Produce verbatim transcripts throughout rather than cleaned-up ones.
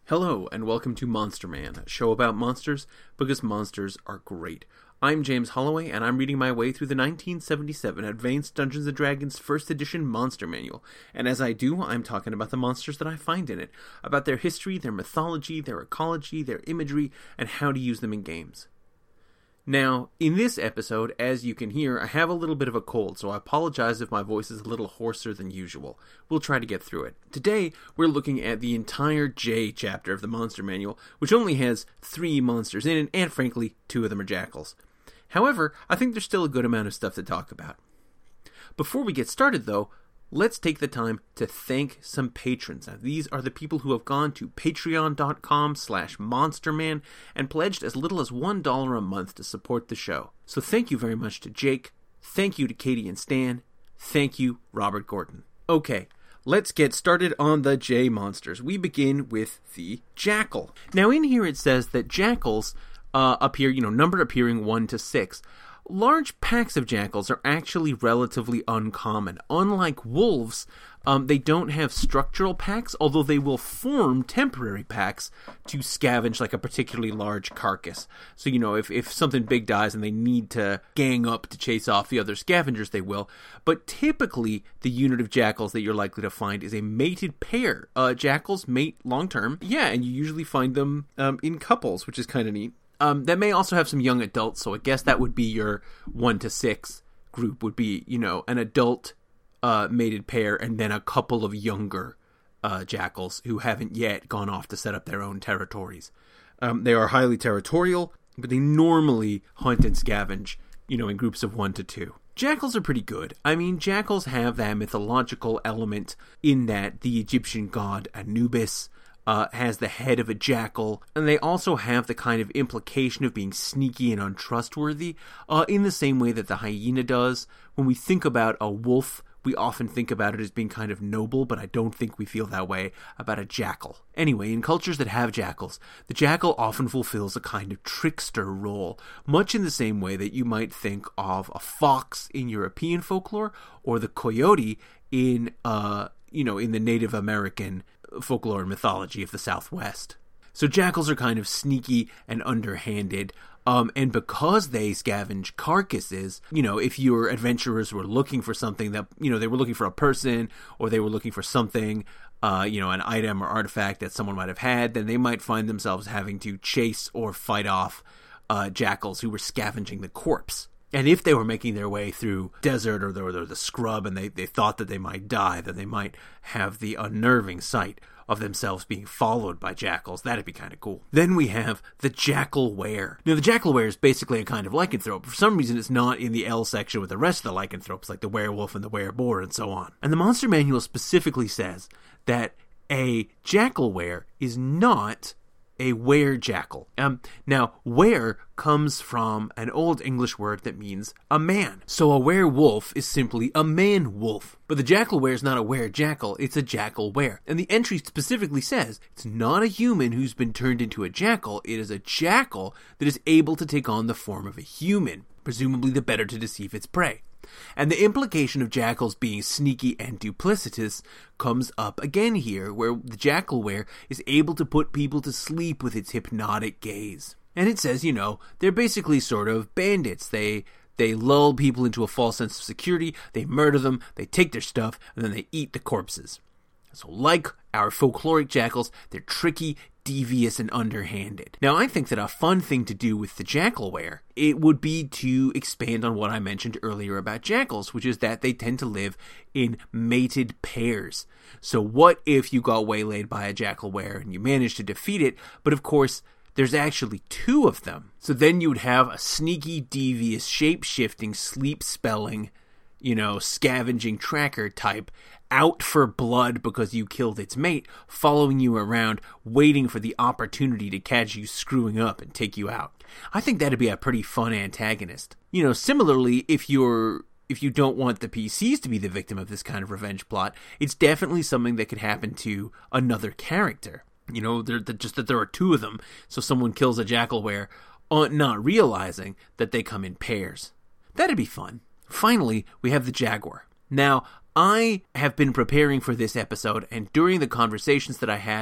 Hello, and welcome to Monster Man, a show about monsters because monsters are great. I'm James Holloway, and I'm reading my way through the nineteen seventy-seven Advanced Dungeons and Dragons first Edition Monster Manual, and as I do, I'm talking about the monsters that I find in it, about their history, their mythology, their ecology, their imagery, and how to use them in games. Now, in this episode, as you can hear, I have a little bit of a cold, so I apologize if my voice is a little hoarser than usual. We'll try to get through it. Today, we're looking at the entire J chapter of the Monster Manual, which only has three monsters in it, and frankly, two of them are jackals. However, I think there's still a good amount of stuff to talk about. Before we get started, though, let's take the time to thank some patrons. Now, these are the people who have gone to patreon.com slash monsterman and pledged as little as one dollar a month to support the show. So thank you very much to Jake, thank you to Katie and Stan, thank you, Robert Gordon. Okay, let's get started on the J monsters. We begin with the jackal. Now in here it says that jackals uh, appear, you know, numbered appearing one to six. Large packs of jackals are actually relatively uncommon. Unlike wolves, um, they don't have structural packs, although they will form temporary packs to scavenge like a particularly large carcass. So, you know, if, if something big dies and they need to gang up to chase off the other scavengers, they will. But typically, the unit of jackals that you're likely to find is a mated pair. Uh, jackals mate long-term, yeah, and you usually find them um, in couples, which is kind of neat. Um, that may also have some young adults, so I guess that would be your one to six group, would be, you know, an adult uh, mated pair and then a couple of younger uh, jackals who haven't yet gone off to set up their own territories. Um, they are highly territorial, but they normally hunt and scavenge, you know, in groups of one to two. Jackals are pretty good. I mean, jackals have that mythological element in that the Egyptian god Anubis Uh, has the head of a jackal, and they also have the kind of implication of being sneaky and untrustworthy, uh, in the same way that the hyena does. When we think about a wolf, we often think about it as being kind of noble, but I don't think we feel that way about a jackal. Anyway, in cultures that have jackals, the jackal often fulfills a kind of trickster role, much in the same way that you might think of a fox in European folklore, or the coyote in, uh, you know, in the Native American folklore and mythology of the Southwest. So jackals are kind of sneaky and underhanded, um, and because they scavenge carcasses, you know, if your adventurers were looking for something that, you know, they were looking for a person, or they were looking for something, uh, you know, an item or artifact that someone might have had, then they might find themselves having to chase or fight off uh, jackals who were scavenging the corpse. And if they were making their way through desert or the, or the scrub and they, they thought that they might die, then they might have the unnerving sight of themselves being followed by jackals. That'd be kind of cool. Then we have the jackal were. Now, the jackal were is basically a kind of lycanthrope. For some reason, it's not in the L section with the rest of the lycanthropes, like the werewolf and the wereboar and so on. And the Monster Manual specifically says that a jackal were is not a were-jackal. Um, now, were comes from an old English word that means a man. So a werewolf is simply a man-wolf. But the jackal were is not a were-jackal, it's a jackal were. And the entry specifically says it's not a human who's been turned into a jackal, it is a jackal that is able to take on the form of a human, presumably the better to deceive its prey. And the implication of jackals being sneaky and duplicitous comes up again here, where the jackal were is able to put people to sleep with its hypnotic gaze. And it says, you know, they're basically sort of bandits. They they lull people into a false sense of security, they murder them, they take their stuff, and then they eat the corpses. So like our folkloric jackals, they're tricky, devious, and underhanded. Now, I think that a fun thing to do with the jackal were, it would be to expand on what I mentioned earlier about jackals, which is that they tend to live in mated pairs. So what if you got waylaid by a jackal were and you managed to defeat it, but of course, there's actually two of them. So then you would have a sneaky, devious, shape-shifting, sleep-spelling, you know, scavenging tracker type out for blood because you killed its mate, following you around, waiting for the opportunity to catch you screwing up and take you out. I think that'd be a pretty fun antagonist. You know, similarly, if you're if you don't want the P Cs to be the victim of this kind of revenge plot, it's definitely something that could happen to another character. You know, they're, they're just that there are two of them, so someone kills a jackal were, uh, not realizing that they come in pairs. That'd be fun. Finally, we have the jaguar. Now, I have been preparing for this episode, and during the conversations that I had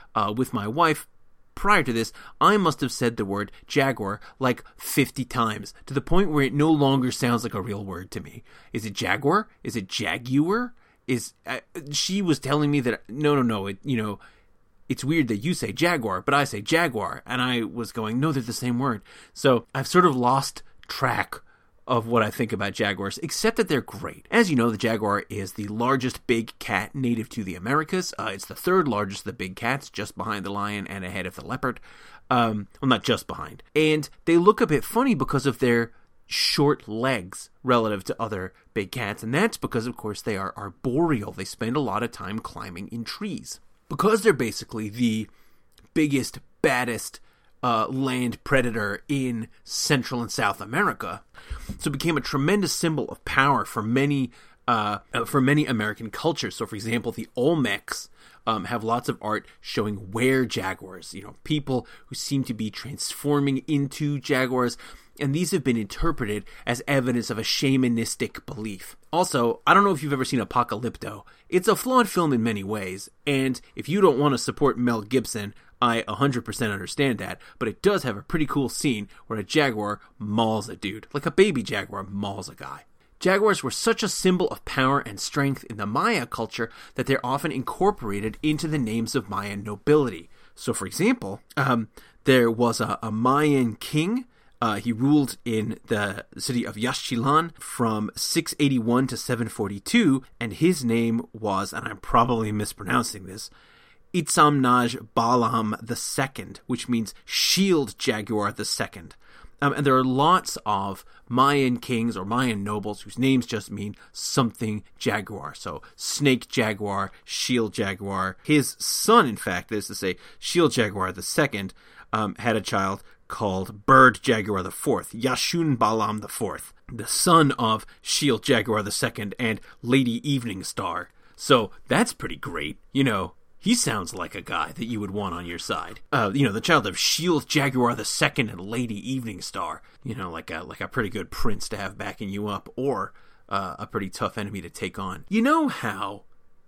uh, with my wife. Prior to this, I must have said the word jaguar like fifty times, to the point where it no longer sounds like a real word to me. Is it jaguar? Is it jaguar? Is uh, she was telling me that, no, no, no, it, you know, it's weird that you say jaguar, but I say jaguar. And I was going, no, they're the same word. So I've sort of lost track of what I think about jaguars, except that they're great. As you know, the jaguar is the largest big cat native to the Americas. Uh, it's the third largest of the big cats, just behind the lion and ahead of the leopard. Um, well, not just behind. And they look a bit funny because of their short legs relative to other big cats, and that's because, of course, they are arboreal. They spend a lot of time climbing in trees. Because they're basically the biggest, baddest Uh, land predator in Central and South America, so it became a tremendous symbol of power for many uh, for many American cultures. So, for example, the Olmecs um, have lots of art showing were jaguars, you know, people who seem to be transforming into jaguars, and these have been interpreted as evidence of a shamanistic belief. Also, I don't know if you've ever seen Apocalypto. It's a flawed film in many ways, and if you don't want to support Mel Gibson, I one hundred percent understand that, but it does have a pretty cool scene where a jaguar mauls a dude, like a baby jaguar mauls a guy. Jaguars were such a symbol of power and strength in the Maya culture that they're often incorporated into the names of Mayan nobility. So, for example, um, there was a, a Mayan king. Uh, he ruled in the city of Yaxchilan from six eighty-one to seven forty-two, and his name was, and I'm probably mispronouncing this, Itzamnaj Balam the Second, which means Shield Jaguar the Second. Um, and there are lots of Mayan kings or Mayan nobles whose names just mean something jaguar. So Snake Jaguar, Shield Jaguar. His son, in fact, that is to say, Shield Jaguar the Second, um, had a child called Bird Jaguar the Fourth, Yashun Balam the Fourth, the son of Shield Jaguar the Second and Lady Evening Star. So that's pretty great, you know. He sounds like a guy that you would want on your side. Uh, you know, the child of Shield Jaguar the Second and Lady Evening Star. You know, like a like a pretty good prince to have backing you up, or uh, a pretty tough enemy to take on. You know how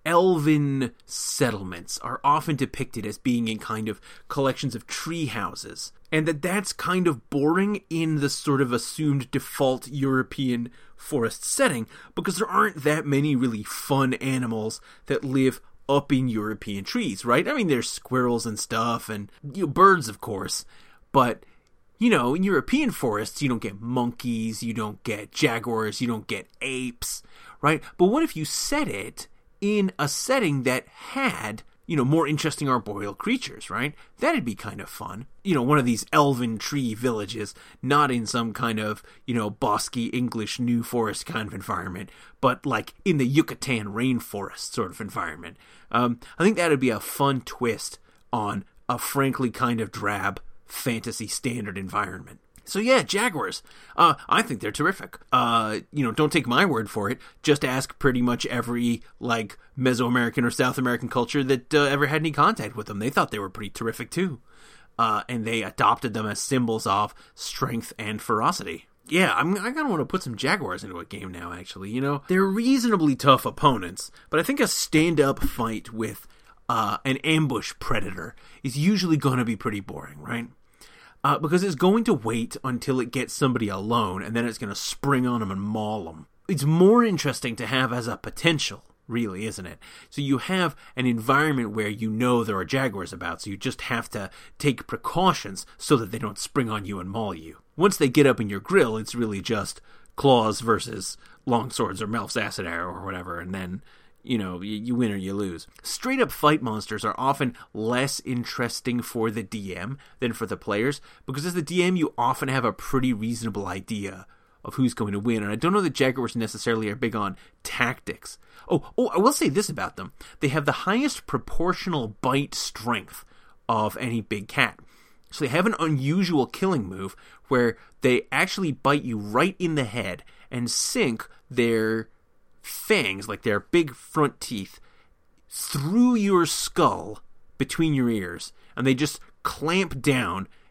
elven settlements are often depicted as being in kind of collections of tree houses, and that that's kind of boring in the sort of assumed default European forest setting, because there aren't that many really fun animals that live up in European trees, right? I mean, there's squirrels and stuff, and you know, birds, of course, but, you know, in European forests, you don't get monkeys, you don't get jaguars, you don't get apes, right? But what if you set it in a setting that had, you know, more interesting arboreal creatures, right? That'd be kind of fun. You know, one of these elven tree villages, not in some kind of, you know, bosky English New Forest kind of environment, but like in the Yucatan rainforest sort of environment. Um, I think that'd be a fun twist on a frankly kind of drab fantasy standard environment. So yeah, jaguars. Uh, I think they're terrific. Uh, you know, don't take my word for it. Just ask pretty much every, like, Mesoamerican or South American culture that uh, ever had any contact with them. They thought they were pretty terrific too. Uh, and they adopted them as symbols of strength and ferocity. Yeah, I'm, I kind of want to put some jaguars into a game now, actually. You know, they're reasonably tough opponents, but I think a stand-up fight with uh, an ambush predator is usually going to be pretty boring, right? Uh, because it's going to wait until it gets somebody alone, and then it's going to spring on them and maul them. It's more interesting to have as a potential, really, isn't it? So you have an environment where you know there are jaguars about, so you just have to take precautions so that they don't spring on you and maul you. Once they get up in your grill, it's really just claws versus long swords or Melf's acid arrow or whatever, and then, you know, you, you win or you lose. Straight-up fight monsters are often less interesting for the D M than for the players, because as the D M, you often have a pretty reasonable idea of who's going to win, and I don't know that jaguars necessarily are big on tactics. Oh, oh, I will say this about them. They have the highest proportional bite strength of any big cat. So they have an unusual killing move where they actually bite you right in the head and sink their fangs, like their big front teeth, through your skull between your ears, and they just clamp down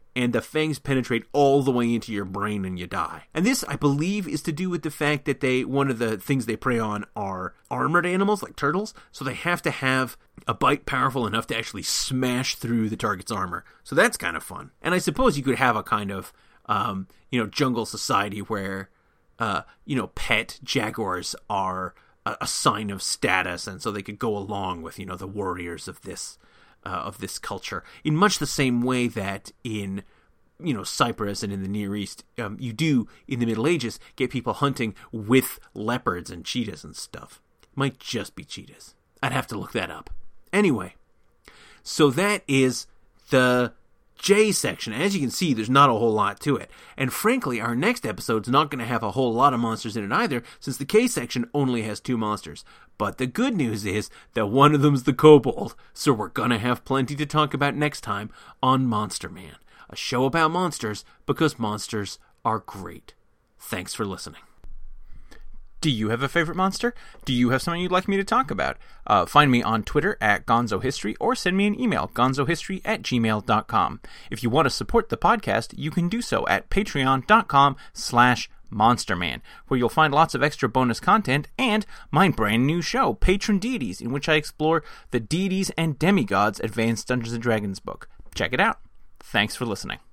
and the fangs penetrate all the way into your brain and you die. And this, I believe, is to do with the fact that they one of the things they prey on are armored animals like turtles, so they have to have a bite powerful enough to actually smash through the target's armor. So that's kind of fun. And I suppose you could have a kind of, um, you know, jungle society where, uh, you know, pet jaguars are a, a sign of status, and so they could go along with, you know, the warriors of this Uh, of this culture, in much the same way that in, you know, Cyprus and in the Near East, um, you do, in the Middle Ages, get people hunting with leopards and cheetahs and stuff. Might just be cheetahs. I'd have to look that up. Anyway, so that is the J section. As you can see, there's not a whole lot to it. And frankly, our next episode's not going to have a whole lot of monsters in it either, since the K section only has two monsters. But the good news is that one of them's the kobold, so we're going to have plenty to talk about next time on Monster Man, a show about monsters because monsters are great. Thanks for listening. Do you have a favorite monster? Do you have something you'd like me to talk about? Uh, find me on Twitter at GonzoHistory or send me an email, gonzohistory at gmail dot com. If you want to support the podcast, you can do so at patreon.com slash monsterman, where you'll find lots of extra bonus content and my brand new show, Patron Deities, in which I explore the deities and demigods Advanced Dungeons and Dragons book. Check it out. Thanks for listening.